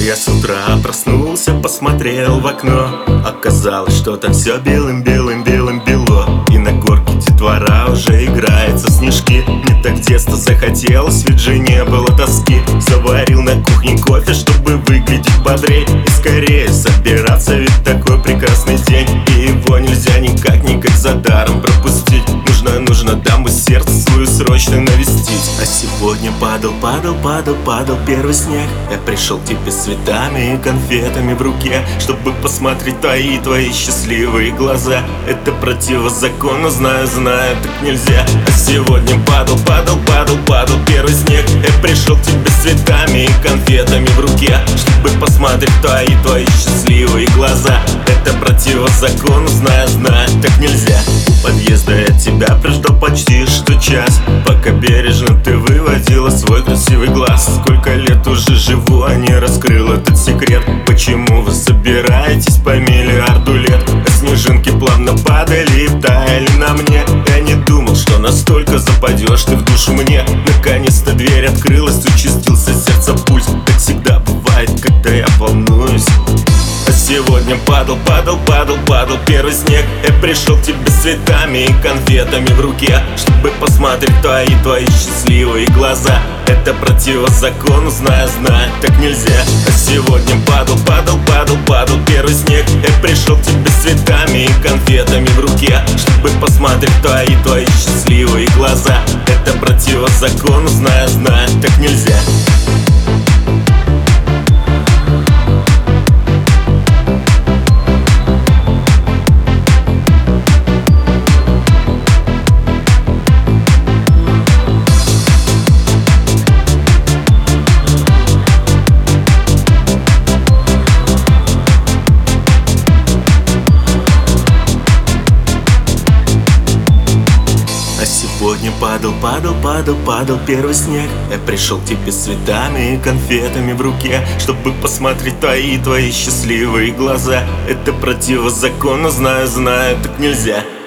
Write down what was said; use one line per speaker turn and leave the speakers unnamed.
Я с утра проснулся, посмотрел в окно. Оказалось, что там все белым-белым-белым бело. И на горке детвора уже играет со снежки. Мне так в детство захотелось, ведь же не было тоски. Заварил на кухне кофе, чтобы выглядеть бодрей и скорее собираться, ведь такой прекрасный день. И его нельзя никак за даром пропустить. Нужно даму сердце свою срочно навестить. А сегодня падал первый снег. Я пришел к тебе с цветами и конфетами в руке, чтобы посмотреть твои счастливые глаза. Это противозаконно, знаю, так нельзя. А сегодня падал первый снег. Я пришел к тебе с цветами и конфетами в руке, чтобы посмотреть твои счастливые глаза. Это противозаконно, знаю, так нельзя. У подъезда я тебя прождал почти что час, пока бережно ты выводила свой красивый глаз. Сколько лет уже живу, а не раскрыл этот секрет. Почему вы собираетесь по миллиарду лет? А снежинки плавно падали и таяли на мне. Я не думал, что настолько западешь ты в душу мне. Наконец-то дверь открылась, участился сердце пульс. Так всегда бывает, когда я волнуюсь. А сегодня падал первый снег. Я пришел к тебе с цветами и конфетами в руке, чтобы посмотреть твои счастливые глаза. Это противозаконно, знаю, так нельзя. А сегодня падал первый снег. Я пришел к тебе с цветами и конфетами в руке, чтобы посмотреть твои счастливые глаза. Это противозаконно, знаю, так нельзя. Сегодня падал первый снег. Я пришел к тебе с цветами и конфетами в руке, чтобы посмотреть твои счастливые глаза. Это противозаконно, знаю, так нельзя.